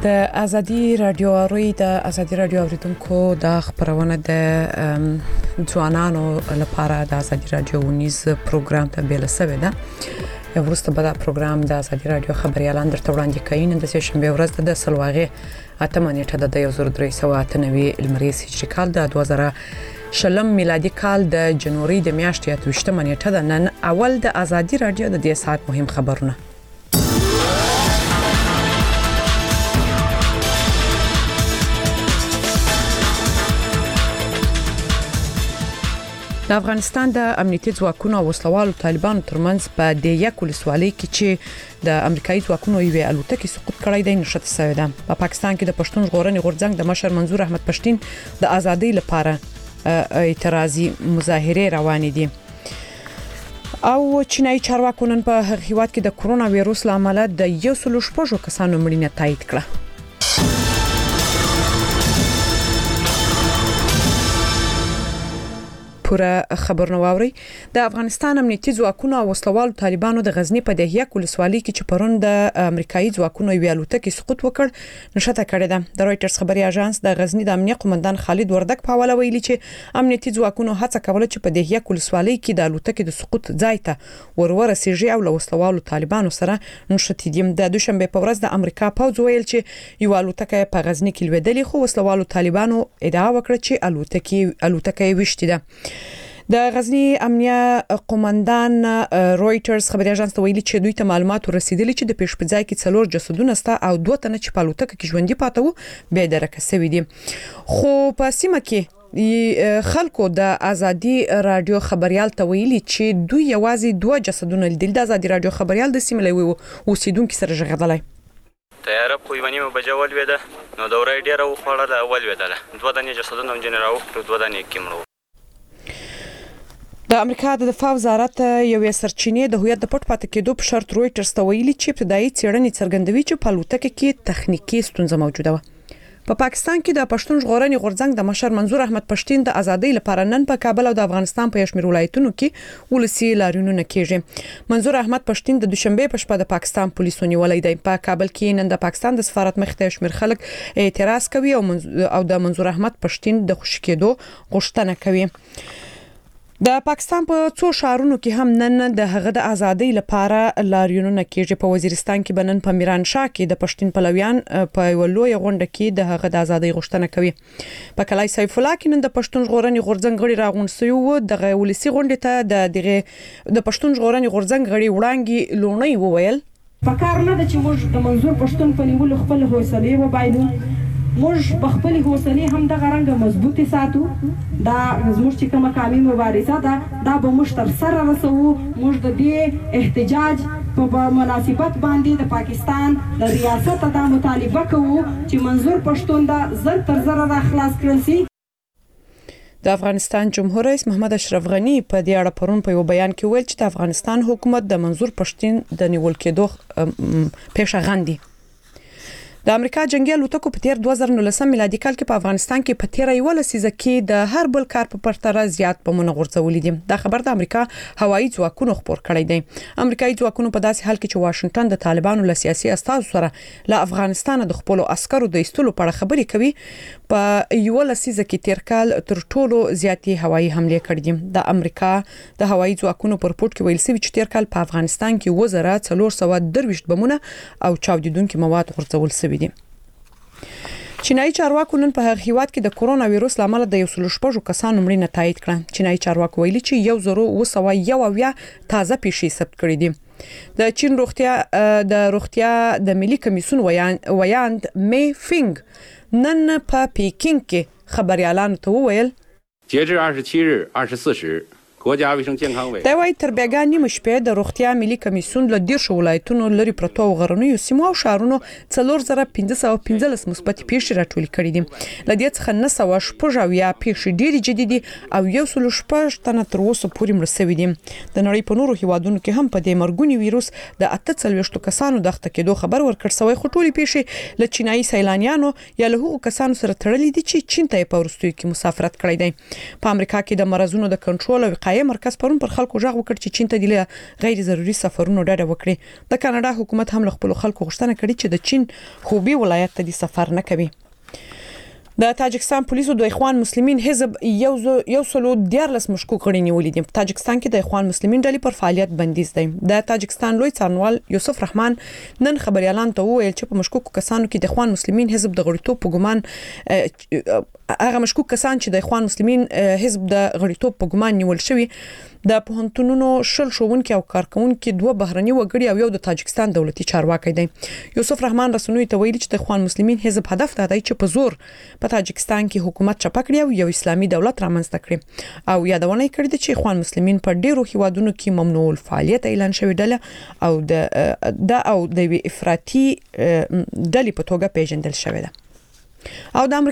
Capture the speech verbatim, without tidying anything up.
د ازادي رادیو اوري د ازادي رادیو اوریدونکو د خبرونه د ځوانانو لپاره د ازادي رادیو ونیز پروګرام ته بیل سوی ده. ورسته به دا پروګرام د ازادي رادیو خبريالان درته وړاندې کوي. نن د شنبه ورځ د سلواغه اتمه نیټه د یو زر درې سوه اته نوي لمریز هجري کال د دوه زره شلم میلادي کال د جنوري د میاشتې اتوشتمه نیټه د نن اول د ازادي رادیو د دې ساعت مهم خبرونه. د افغانستان د امنیتي ځواکونو او وسلوالو طالبانو ترمنځ په د یک ولسوالۍ کې چې د امریکایي ځواکونو یوې الوتکې سقوط کړی دی نشته شوی ده. په پاکستان کې د پښتون ژغورنې غورځنګ د مشر منظور احمد پښتين د ازادۍ لپاره اعتراضي مظاهره روانې دي. او چینایي چارواکو نن په هیواد کې د کرونا وایروس لامل د یو سل شپږ کسانو مړینه تایید کړه. پوره خبرونه واوري. د افغانستان امنیتي ځواکونو او وسلوالو طالبانو د غزنی په دهیه ولسوالۍ کې چې پرون د امریکایي ځواکونو یو الوتکې سقوط وکړ نشته کړی ده. د رويټرز خبري اژانس د غزنی د امنیت قومندان خالد وردک په حواله ویلي چې امنیتي ځواکونو هڅه کوله چې په دهیه ولسوالۍ کې د الوتکې د سقوط ځای ته ورورسېږي او له وسلوالو طالبانو سره نشته دي. د دوشنبه په ورځ د امریکا پوځ ویل چې یو الوتکه په غزنی کې لویدلې خو وسلوالو طالبانو ادعا وکړه چې الوتکې الوتکې وشتي ده. د غزنی امنیه قومندان رويټرز خبري اژانس ته ویلي چې دوی ته معلومات ورسېدلي چې د پیشپځای کې څلور جسدونه ستا او دوه تنه چې په الوتکه کې ژوندۍ پاتې وو به درکه سوي دي. خو په سیمه کې خلکو د ازادي رادیو خبريال ته ویلي چې دوی یوازې دوه جسدونه لیدل. د ازادي رادیو خبريال د سیمه لوي اوسیدونکو سره ژغړلای. تیاره په یوه نیمه بجه ولوېده نو د ورځې ډېره وخوړله ولوېدله. دوه دانې جسدونه هم ځینې راوخوړو، دوه دانې کې مړه. د امریکا د دفاع وزارت یوې سرچینې د هویت د پټ پاتې کېدو په شرط رويټرز ته ویلي چې ابتدایي څېړنې څرګندوي چې په الوتکه کې تخنیکی ستونزه موجوده وه. په پاکستان کې د پښتون ژغورنې غورځنګ د مشر منظور احمد پښتين د ازادۍ لپاره نن په کابل او د افغانستان په شمیر ولایتونو کې ولسی لاریونونه کېږي. منظور احمد پښتين د دوشنبه په شپه د پاکستان پولیسو نیولې دی. په کابل کې نن د پاکستان د سفارت مخ ته شمیر خلک اعتراض کوي او او د منظور احمد پښتين د خوشی کېدو غوښتنه کوي. د پاکستان په څو شهرونو کې هم نن د هغه د ازادۍ لپاره لاریونونه کېږي. په وزیرستان کې بنن په میران شاه کې د پښتون پلویان په ولوی غونډه کې د هغه د ازادۍ غوښتنه کوي. په کلای سیف الله کې نن د پښتون ژغورنې غورځنګ غړي راغونډ شوي وو. د ولسی غونډه ته د دغه د پښتون ژغورنې غورځنګ غړي وړاندې لونی وویل پکار نه د چې موږ د منظور پښتون په نیولو خپل حوصله وبایلو. موږ په خپل حوصله هم د غرنګ مضبوطی ساتو. دا زموږ چې کومه قومي مبارزه ده دا به موږ تر سره رسو. موږ د دې احتجاج په مناسبت باندې د پاکستان د ریاست د مطالبه کوو چې منظور پښتون دا زر تر زر را خلاص کړل شي. د افغانستان جمهور رئیس محمد اشرف غنی په دې اړه پرون په یو بیان کې ویل چې د افغانستان حکومت د منظور پښتين د نیول کېدو پیښه غندي. د امریکا جنگي الوتکو په تیر دوه زره نولس میلادي کال کې په افغانستان کې په تیر یو لسیزه کې د هر بل کار په پرتله زیات بمونه غورځولې دي. دا خبر د امریکا هوایي ځواکونو خبر کړی دی. امریکایي ځواکونو په داسې حال کې چې واشنگټن د طالبانو له سیاسي استازو سره له افغانستان د خپل عسکرو د ایستلو په اړه خبرې کوي په یو لسیزه کې تیر کال تر ټولو زیاتې هوایي حمله کړې دي. د امریکا د هوایي ځواکونو پر پورت کې ویل شوی چې تیر کال په افغانستان کې وزره څلور سوه درویشت بمونه او چاودیدونکي مواد غورځول شوي دي. چینایي چارواکو نن په هغه هیواد کې د کرونا وایروس لامل د یو سل شپږ کسانو مړینه تایید کړه. چینایي چارواکو ویلي چې یو زرو وسوه یو اویا تازه پیښې ثبت کړې دي. د چین روغتیا د روغتیا د ملي کمیسیون ویاند می فینګ نن په پیکینګ کې خبريالانو ته وویل 截至二十七日二十四时 国家卫生健康委 دا وايي تر بیګا نیمه شپه د روغتیا ملي کمیسیون له ډیر شو ولایتونو لري پرتو غرنیو سیمو او شهرونو څلور زره پنځه سوه پنځلس مثبت پیښې راټول کړې دي. ل دې څخه نه سوه شپږ اویا پیښې ډېرې جدي دي او یو سل شپږ تنه تر اوسه پورې مړه شوي دي. د نړۍ په نورو هیوادونو کې هم په دې مرګونی وایروس د اته څلوېښت کسانو د اخته کېدو خبر ورکړ شوی. خو ټولې پیښې له چینایي سیلانیانو یا له هغو کسانو سره تړلې دي چې چین ته په ورستیو کې مسافرت کړی دی. په امریکا کې د مرزونو د کنټرول او دفاعي مرکز پرون پر خلکو ژغ وکړ چې چین ته د غیر ضروري سفرونو ډډه وکړي. د کاناډا حکومت هم له خپل خلکو غوښتنه کړې چې د چین خوبي ولایت ته د سفر نه کوي. د تاجکستان پولیسو د اخوان مسلمین حزب یو یو سلو دیارلس مشکوک غړي نیولې دي. په تاجکستان کې د اخوان مسلمین ډلې پر فعالیت بندیز دی. د تاجکستان لوی څارنوال یوسف رحمان نن خبريالان ته وویل چې په مشکوک کسانو کې د اخوان مسلمین حزب د غړیتوب په ګمان هغه مشکوک کسان چې د اخوان مسلمین حزب د غړیتوب په ګمان نیول شوی د پوهنتونونو شل شوونکي او کارکونکي دوه بهرني وګړي او یو د تاجکستان دولتي چارواکي دی. یوسف رحمان رسنوي ته ویلي چې د اخوان مسلمین حزب هدف دا دی چې په زور په تاجکستان کې حکومت چپکړي او یو اسلامي دولت رامنځته کړي او یادونه کړې ده چې اخوان مسلمین په ډیرو هیوادونو کې ممنوع الفعالیت اعلان شوی ډله او د د او د افراطي ډلې په توګه پیژندل شوی ده. او د